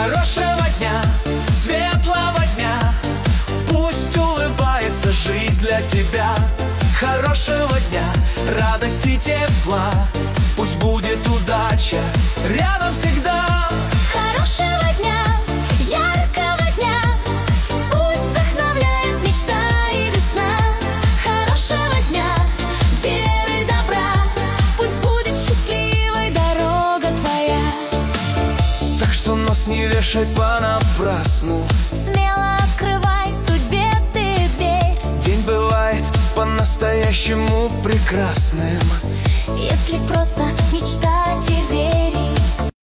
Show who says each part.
Speaker 1: Хорошего дня, светлого дня, пусть улыбается жизнь для тебя. Хорошего дня, радости, тепла, пусть будет удача рядом всегда.
Speaker 2: Хорошего дня, яркого дня, пусть вдохновляет мечта и весна. Хорошего дня, веры, добра, пусть будет счастливой дорога твоя.
Speaker 1: Так что нос не вешай понапрасну,
Speaker 2: Смело открывай судьбе ты дверь.
Speaker 1: день бывает по-настоящему прекрасным,
Speaker 2: Если просто мечтать